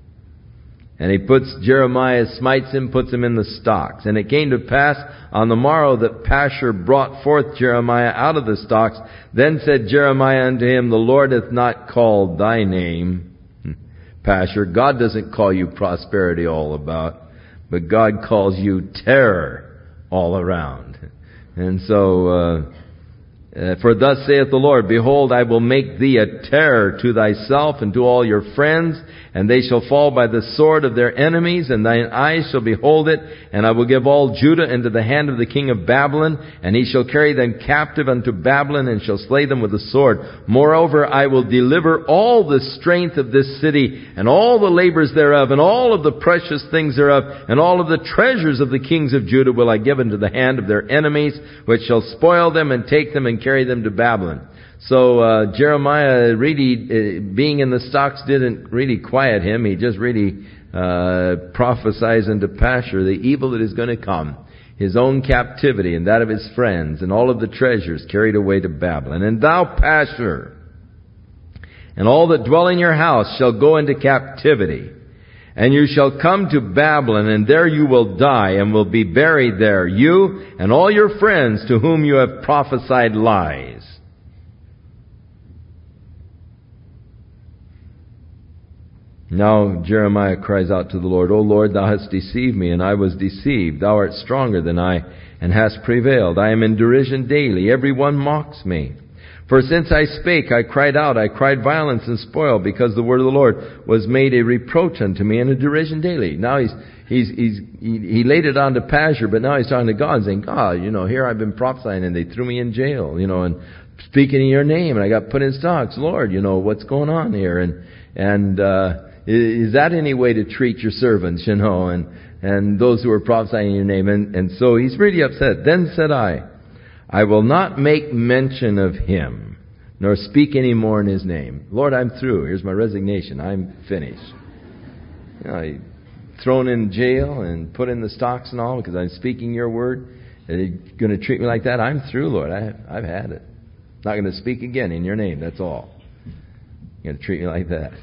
And he Jeremiah smites him, puts him in the stocks. And it came to pass on the morrow that Pashur brought forth Jeremiah out of the stocks. Then said Jeremiah unto him, The Lord hath not called thy name Pashur. God doesn't call you prosperity all about, but God calls you terror all around. And so, for thus saith the Lord, Behold, I will make thee a terror to thyself and to all your friends, and they shall fall by the sword of their enemies, and thine eyes shall behold it. And I will give all Judah into the hand of the king of Babylon, and he shall carry them captive unto Babylon, and shall slay them with the sword. Moreover, I will deliver all the strength of this city, and all the labors thereof, and all of the precious things thereof, and all of the treasures of the kings of Judah will I give into the hand of their enemies, which shall spoil them and take them and carry them to Babylon. So Jeremiah really, being in the stocks didn't really quiet him. He just really prophesies into Pashur the evil that is going to come, his own captivity and that of his friends, and all of the treasures carried away to Babylon. And thou, Pashur, and all that dwell in your house shall go into captivity, and you shall come to Babylon, and there you will die, and will be buried there, you and all your friends to whom you have prophesied lies. Now Jeremiah cries out to the Lord, O Lord, thou hast deceived me, and I was deceived. Thou art stronger than I, and hast prevailed. I am in derision daily. Every one mocks me. For since I spake, I cried out. I cried violence and spoil, because the word of the Lord was made a reproach unto me, and a derision daily. Now he laid it on to Pashur, but now he's talking to God, saying, God, here I've been prophesying, and they threw me in jail, and speaking in your name, and I got put in stocks. Lord, what's going on here? And is that any way to treat your servants, and those who are prophesying in your name? And so he's really upset. Then said I will not make mention of him, nor speak any more in his name. Lord, I'm through. Here's my resignation. I'm finished. He thrown in jail and put in the stocks and all because I'm speaking your word? Are you going to treat me like that? I'm through, Lord. I've had it. Not going to speak again in your name. That's all. You're going to treat me like that.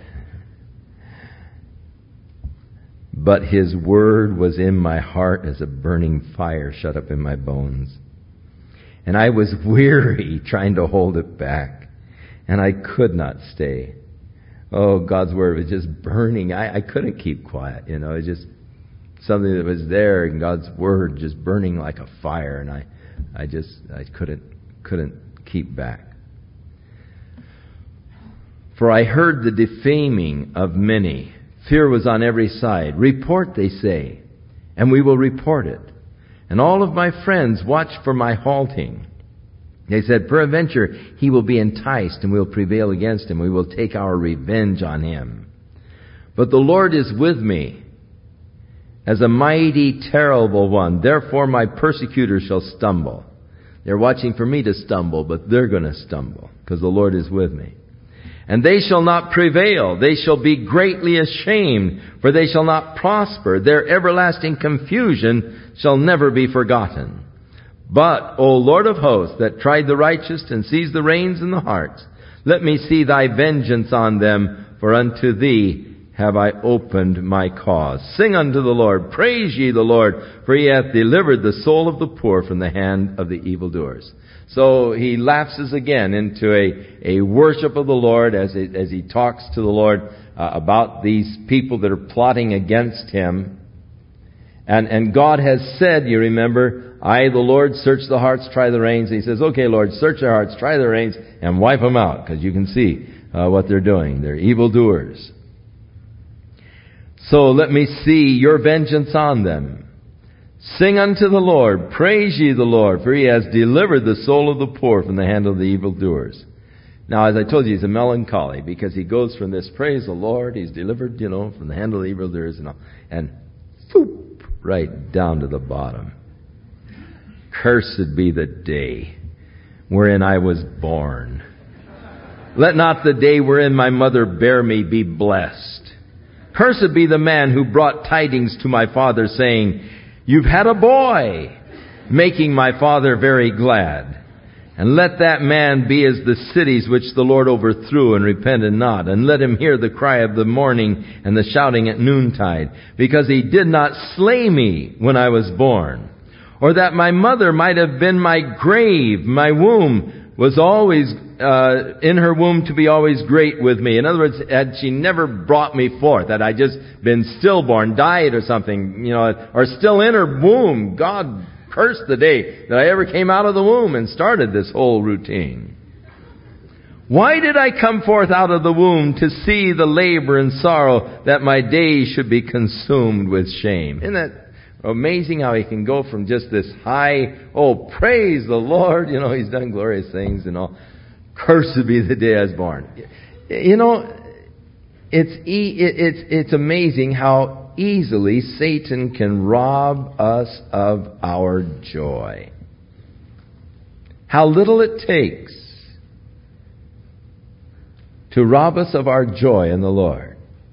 But his word was in my heart as a burning fire shut up in my bones. And I was weary trying to hold it back. And I could not stay. Oh, God's word was just burning. I couldn't keep quiet. It was just something that was there, and God's word just burning like a fire. And I couldn't keep back. For I heard the defaming of many. Fear was on every side. Report, they say, and we will report it. And all of my friends watched for my halting. They said, peradventure he will be enticed, and we will prevail against him. We will take our revenge on him. But the Lord is with me as a mighty, terrible one. Therefore my persecutors shall stumble. They're watching for me to stumble, but they're going to stumble because the Lord is with me. And they shall not prevail. They shall be greatly ashamed, for they shall not prosper. Their everlasting confusion shall never be forgotten. But, O Lord of hosts, that tried the righteous and sees the reins in the hearts, let me see thy vengeance on them, for unto thee have I opened my cause. Sing unto the Lord, praise ye the Lord, for he hath delivered the soul of the poor from the hand of the evildoers. So he lapses again into a worship of the Lord as he talks to the Lord about these people that are plotting against him. And God has said, you remember, I, the Lord, search the hearts, try the reins. And he says, okay, Lord, search their hearts, try their reins, and wipe them out, because you can see what they're doing. They're evildoers. So let me see your vengeance on them. Sing unto the Lord, praise ye the Lord, for he has delivered the soul of the poor from the hand of the evildoers. Now, as I told you, he's a melancholy, because he goes from this, praise the Lord, he's delivered, from the hand of the evildoers, and whoop, right down to the bottom. Cursed be the day wherein I was born. Let not the day wherein my mother bare me be blessed. Cursed be the man who brought tidings to my father, saying, you've had a boy, making my father very glad. And let that man be as the cities which the Lord overthrew and repented not. And let him hear the cry of the morning and the shouting at noontide, because he did not slay me when I was born. Or that my mother might have been my grave, my womb was always in her womb to be always great with me. In other words, had she never brought me forth, had I just been stillborn, died or something, or still in her womb, God cursed the day that I ever came out of the womb and started this whole routine. Why did I come forth out of the womb to see the labor and sorrow, that my days should be consumed with shame? Isn't that amazing how he can go from just this high, praise the Lord, he's done glorious things and all. Cursed be the day I was born. It's amazing how easily Satan can rob us of our joy. How little it takes to rob us of our joy in the Lord.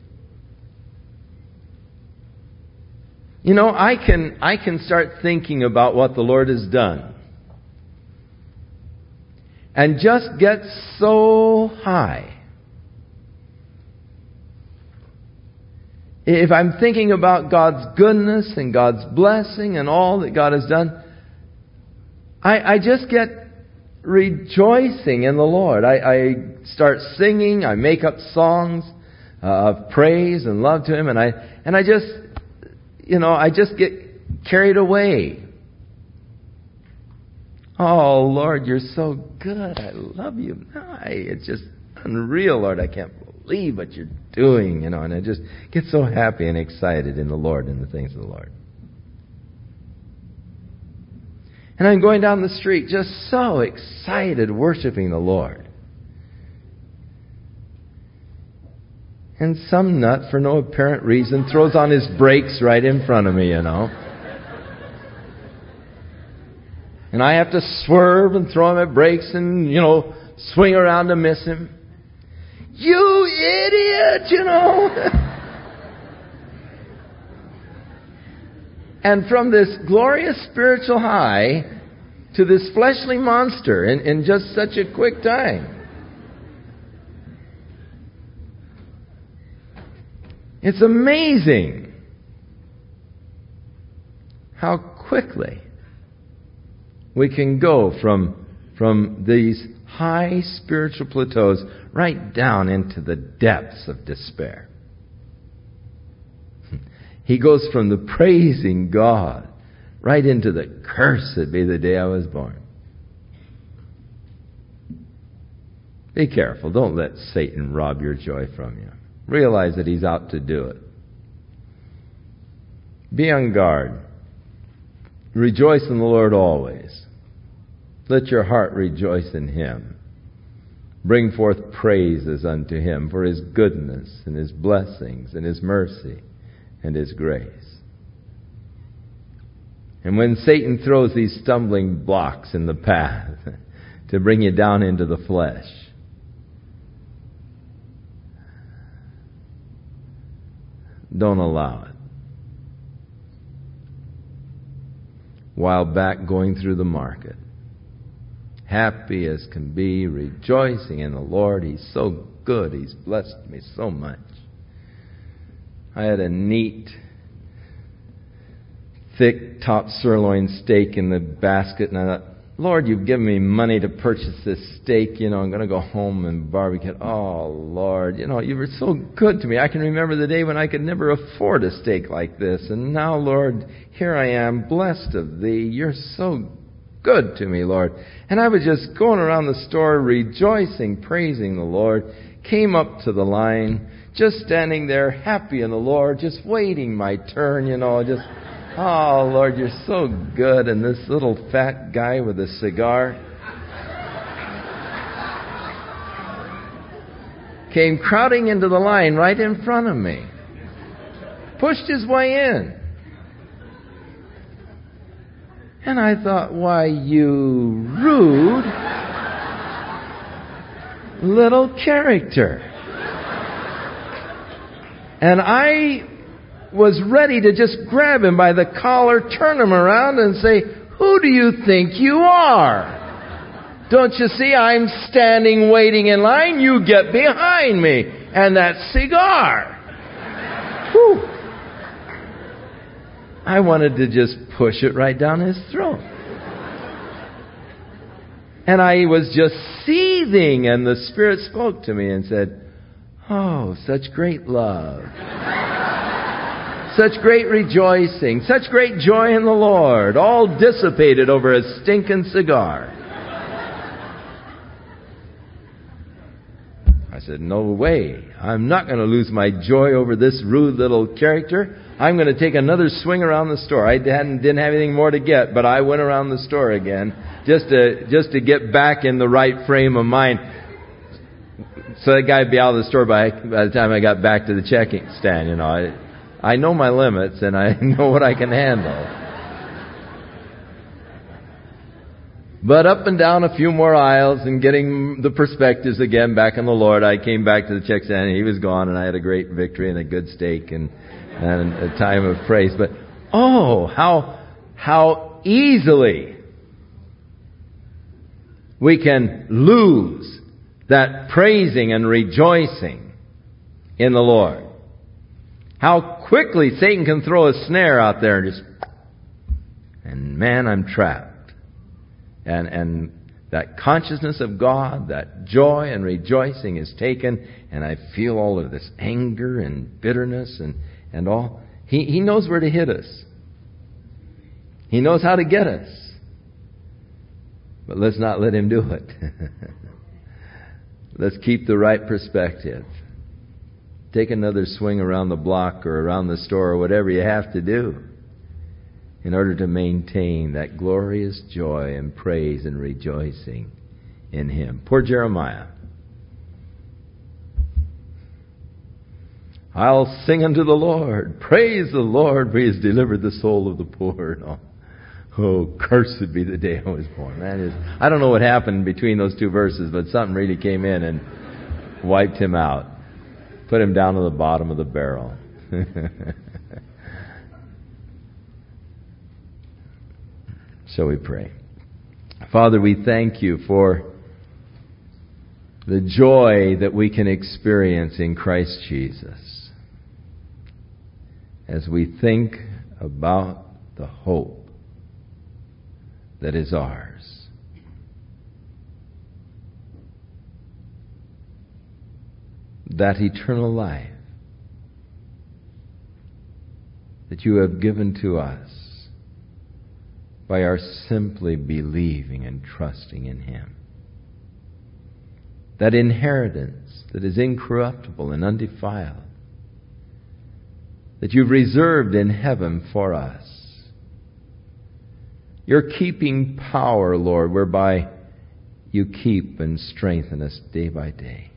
I can start thinking about what the Lord has done and just get so high. If I'm thinking about God's goodness and God's blessing and all that God has done, I just get rejoicing in the Lord. I start singing, I make up songs of praise and love to Him, and I just get carried away. Oh, Lord, you're so good. I love you. It's just unreal, Lord. I can't believe what you're doing, and I just get so happy and excited in the Lord and the things of the Lord. And I'm going down the street just so excited worshiping the Lord. And some nut, for no apparent reason, throws on his brakes right in front of me, And I have to swerve and throw on my brakes and, swing around to miss him. You idiot, And from this glorious spiritual high to this fleshly monster in just such a quick time. It's amazing how quickly we can go from these high spiritual plateaus right down into the depths of despair. He goes from the praising God right into the cursed be the day I was born. Be careful. Don't let Satan rob your joy from you. Realize that he's out to do it. Be on guard. Rejoice in the Lord always. Let your heart rejoice in Him. Bring forth praises unto Him for His goodness and His blessings and His mercy and His grace. And when Satan throws these stumbling blocks in the path to bring you down into the flesh, don't allow it. While back going through the market, happy as can be, rejoicing in the Lord. He's so good. He's blessed me so much. I had a neat, thick top sirloin steak in the basket, and I thought, Lord, you've given me money to purchase this steak. I'm going to go home and barbecue it. Oh, Lord, you were so good to me. I can remember the day when I could never afford a steak like this. And now, Lord, here I am, blessed of Thee. You're so good to me, Lord. And I was just going around the store rejoicing, praising the Lord. Came up to the line, just standing there, happy in the Lord, just waiting my turn, just... Oh, Lord, you're so good. And this little fat guy with a cigar came crowding into the line right in front of me. Pushed his way in. And I thought, why, you rude little character. And I was ready to just grab him by the collar, turn him around and say, who do you think you are? Don't you see I'm standing waiting in line? You get behind me. And that cigar. Whew. I wanted to just push it right down his throat. And I was just seething, and the Spirit spoke to me and said, oh, such great love. Such great rejoicing, such great joy in the Lord, all dissipated over a stinking cigar. I said, no way. I'm not going to lose my joy over this rude little character. I'm going to take another swing around the store. I didn't have anything more to get, but I went around the store again just to get back in the right frame of mind. So that guy would be out of the store by the time I got back to the checking stand, I know my limits, and I know what I can handle. But up and down a few more aisles and getting the perspectives again back in the Lord, I came back to the check stand, and he was gone, and I had a great victory and a good steak and a time of praise. But, oh, how easily we can lose that praising and rejoicing in the Lord. How quickly Satan can throw a snare out there and man, I'm trapped. And that consciousness of God, that joy and rejoicing is taken, and I feel all of this anger and bitterness and all. He knows where to hit us. He knows how to get us. But let's not let him do it. Let's keep the right perspective. Take another swing around the block or around the store or whatever you have to do in order to maintain that glorious joy and praise and rejoicing in Him. Poor Jeremiah. I'll sing unto the Lord. Praise the Lord, for He has delivered the soul of the poor. Oh, cursed be the day I was born. I don't know what happened between those two verses, but something really came in and wiped him out. Put him down to the bottom of the barrel. So we pray. Father, we thank you for the joy that we can experience in Christ Jesus as we think about the hope that is ours. That eternal life that you have given to us by our simply believing and trusting in Him. That inheritance that is incorruptible and undefiled, that you've reserved in heaven for us. Your keeping power, Lord, whereby you keep and strengthen us day by day.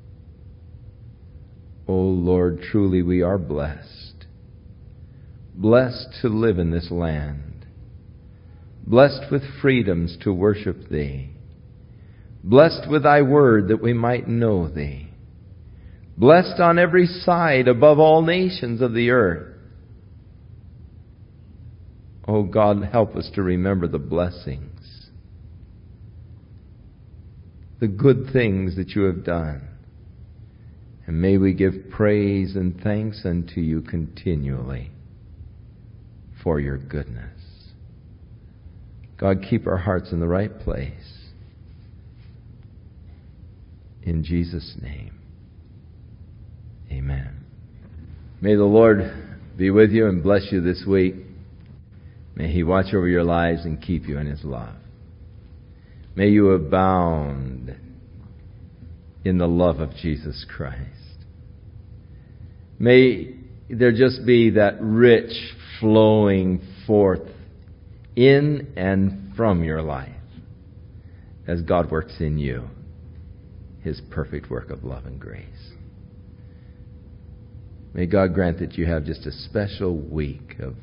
O Lord, truly we are blessed. Blessed to live in this land. Blessed with freedoms to worship Thee. Blessed with Thy word that we might know Thee. Blessed on every side above all nations of the earth. Oh God, help us to remember the blessings, the good things that you have done. And may we give praise and thanks unto you continually for your goodness. God, keep our hearts in the right place. In Jesus' name, amen. May the Lord be with you and bless you this week. May He watch over your lives and keep you in His love. May you abound in the love of Jesus Christ. May there just be that rich flowing forth in and from your life as God works in you His perfect work of love and grace. May God grant that you have just a special week of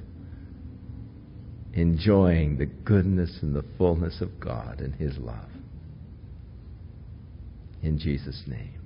enjoying the goodness and the fullness of God and His love. In Jesus' name.